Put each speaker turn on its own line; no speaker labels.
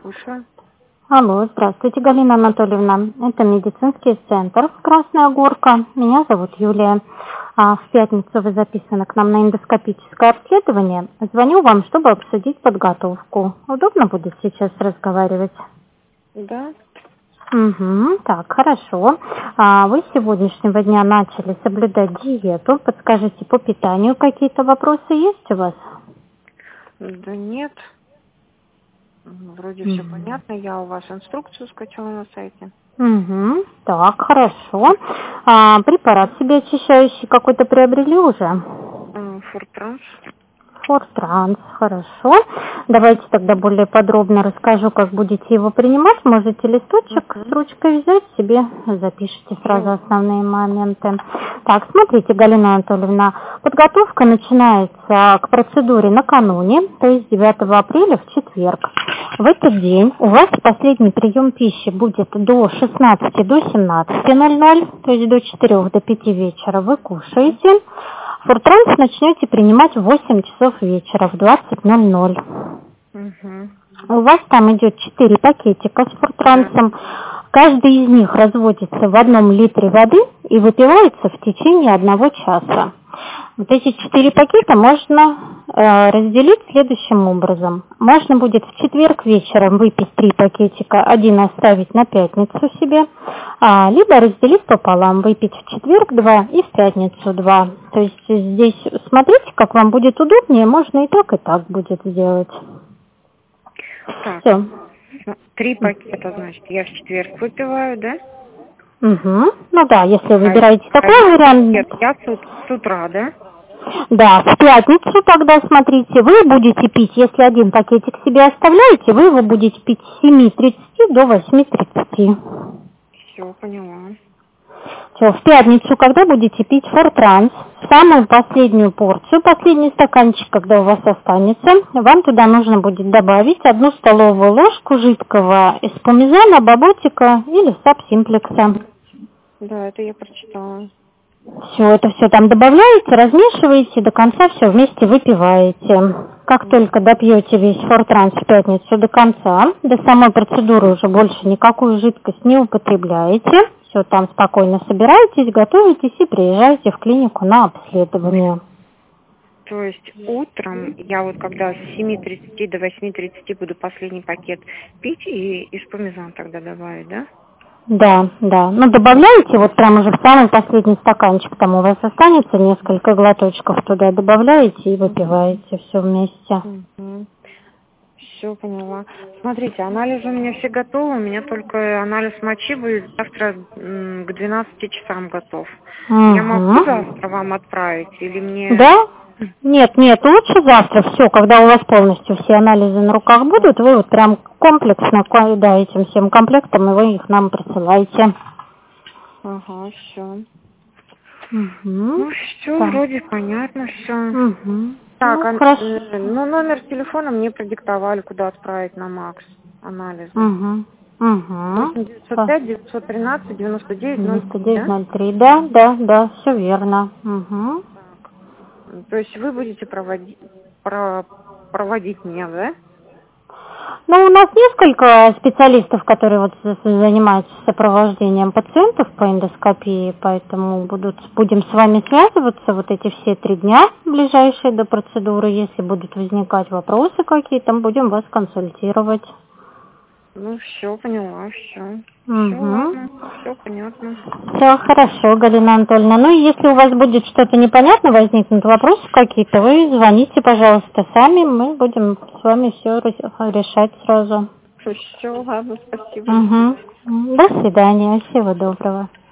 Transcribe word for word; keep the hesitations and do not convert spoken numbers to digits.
слушаю.
Алло, здравствуйте, Галина Анатольевна. Это медицинский центр «Красная Горка». Меня зовут Юлия. А в пятницу вы записаны к нам на эндоскопическое обследование. Звоню вам, чтобы обсудить подготовку. Удобно будет сейчас разговаривать?
Да.
Угу, так, хорошо. А вы с сегодняшнего дня начали соблюдать диету. Подскажите, по питанию какие-то вопросы есть у вас?
Да нет. Вроде
Угу.
все понятно. Я у вас инструкцию скачала на сайте.
Угу, так, хорошо. А, препарат себе очищающий какой-то приобрели уже?
Фортранс.
Фортранс, хорошо. Давайте тогда более подробно расскажу, как будете его принимать. Можете листочек
Uh-huh.
с ручкой взять себе, запишите сразу основные моменты. Так, смотрите, Галина Анатольевна, подготовка начинается к процедуре накануне, то есть девятого апреля в четверг. В этот день у вас последний прием пищи будет до шестнадцати, до семнадцати ноль-ноль, то есть до четырёх, до пяти вечера вы кушаете. Фортранс начнете принимать в восемь часов вечера, в двадцать ноль-ноль.
Угу.
У вас там идет четыре пакетика с фортрансом. Каждый из них разводится в одном литре воды и выпивается в течение одного часа. Вот эти четыре пакета можно э, разделить следующим образом. Можно будет в четверг вечером выпить три пакетика, один оставить на пятницу себе, а, либо разделить пополам, выпить в четверг два и в пятницу два. То есть здесь смотрите, как вам будет удобнее, можно и так, и так будет сделать.
Так,
Все.
три пакета, значит, я в четверг выпиваю, да?
Угу. Ну да, если выбираете
а,
такой
а
вариант.
Нет, я с, с утра, да?
Да, в пятницу тогда, смотрите, вы будете пить, если один пакетик себе оставляете, вы его будете пить с семи тридцати до восьми тридцати.
Все, поняла.
Все, в пятницу, когда будете пить фортранс, самую последнюю порцию, последний стаканчик, когда у вас останется, вам туда нужно будет добавить одну столовую ложку жидкого эспумизана, баботика или сабсимплекса.
Да, это я прочитала.
Все, это все там добавляете, размешиваете, до конца все вместе выпиваете. Как только допьете весь фортранс в пятницу до конца, до самой процедуры уже больше никакую жидкость не употребляете. Все, там спокойно собираетесь, готовитесь и приезжаете в клинику на обследование.
То есть утром я вот когда с семи тридцати до восьми тридцати буду последний пакет пить и, и шпумизан тогда добавить, да?
Да, да. Ну, добавляете, вот прямо уже в самый последний стаканчик, там у вас останется несколько глоточков, туда добавляете и выпиваете все вместе.
Угу. Все, поняла. Смотрите, анализы у меня все готовы, у меня только анализ мочи будет завтра к двенадцати часам готов.
Угу.
Я могу завтра вам отправить или мне...
Да? Нет, нет, лучше завтра все, когда у вас полностью все анализы на руках будут, вы вот прям комплексно, да, этим всем комплектом, и вы их нам присылаете.
Ага, все.
Угу.
Ну, все, да. Вроде понятно, все.
Угу.
Так,
ну,
а,
хорошо.
ну, номер телефона мне продиктовали, куда отправить на МАКС анализы.
Угу. Угу.
девятьсот пять девятьсот тринадцать девяносто девять ноль три,
да? Да, да, да, все верно. Угу.
То есть вы будете проводить, про, проводить меня, да?
Ну, у нас несколько специалистов, которые вот занимаются сопровождением пациентов по эндоскопии, поэтому будут, будем с вами связываться вот эти все три дня, ближайшие до процедуры. Если будут возникать вопросы какие-то, будем вас консультировать.
Ну, все, поняла, все.
Угу.
Все, ладно, все понятно.
Все хорошо, Галина Анатольевна. Ну, и если у вас будет что-то непонятно, возникнут вопросы какие-то, вы звоните, пожалуйста, сами, мы будем с вами все решать сразу.
Все, ладно, спасибо.
Угу. До свидания, всего доброго.